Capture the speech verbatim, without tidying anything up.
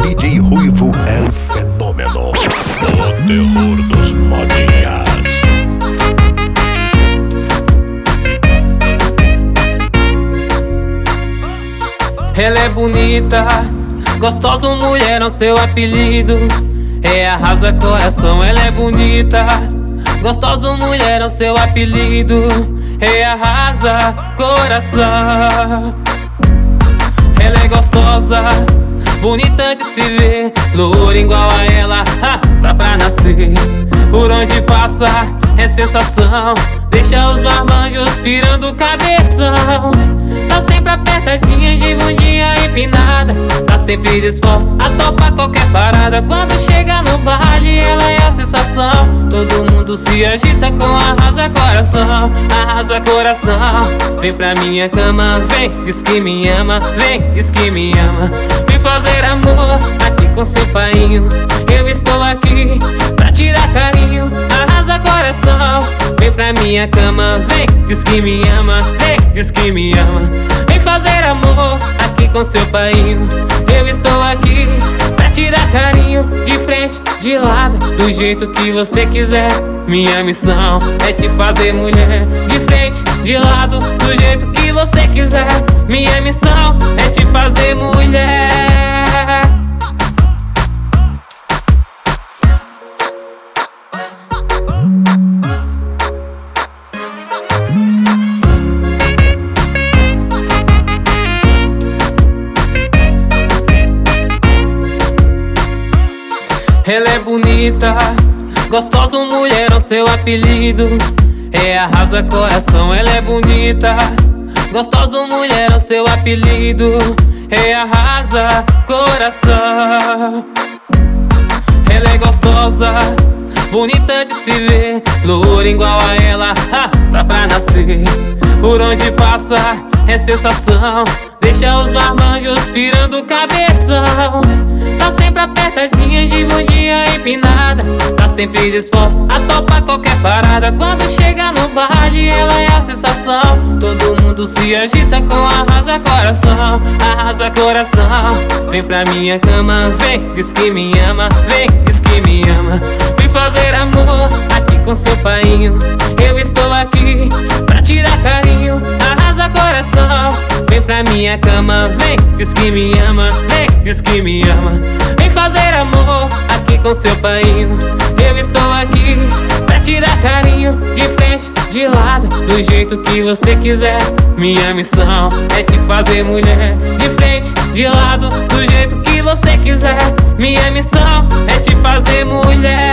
D J Ruivo El Fenômeno, o terror dos modinhas. Ela é bonita, gostosa, mulherão, seu apelido é arrasa coração. Ela é bonita, gostosa, mulherão, seu apelido é arrasa coração. Ela é gostosa, bonita de se ver, loura igual a ela, ha, dá pra nascer. Por onde passa é sensação, deixa os marmanjos pirando o cabeção. Tá sempre apertadinha, de bundinha empinada, tá sempre disposta a topar qualquer parada. Quando chega no baile, ela é a sensação, todo mundo se agita com arrasa coração. Arrasa coração, vem pra minha cama, vem, diz que me ama, vem, diz que me ama. Vem fazer amor aqui com seu painho, eu estou aqui pra tirar carinho. Arrasa coração, vem pra minha cama, vem, diz que me ama, vem, diz que me ama. Vem fazer amor aqui com seu painho, eu estou aqui pra tirar carinho. De frente, de lado, do jeito que você quiser. Minha missão é te fazer mulher. De frente, de lado, do jeito que você quiser. Minha missão é te fazer mulher. Ela é bonita, gostosa, mulherão, seu apelido é arrasa coração. Ela é bonita, gostosa, mulherão, seu apelido é arrasa coração. Ela é gostosa, bonita de se ver, loura igual a ela, ha, dá pra nascer. Por onde passa é sensação, deixa os marmanjos pirando o cabeção. Tá sempre apertadinha, de bundinha empinada, tá sempre disposta a topar qualquer parada. Quando chega no baile, ela é a sensação, todo mundo se agita com arrasa coração. Arrasa coração, vem pra minha cama, vem, diz que me ama, vem, diz que me ama. Vem fazer amor aqui com seu painho, eu estou aqui pra tirar carinho. Arrasa coração, vem pra minha cama, vem, diz que me ama, vem, diz que me ama. Vem fazer amor aqui com seu painho, eu estou aqui pra tirar carinho. De frente, de lado, do jeito que você quiser. Minha missão é te fazer mulher. De frente, de lado, do jeito que você quiser. Minha missão é te fazer mulher.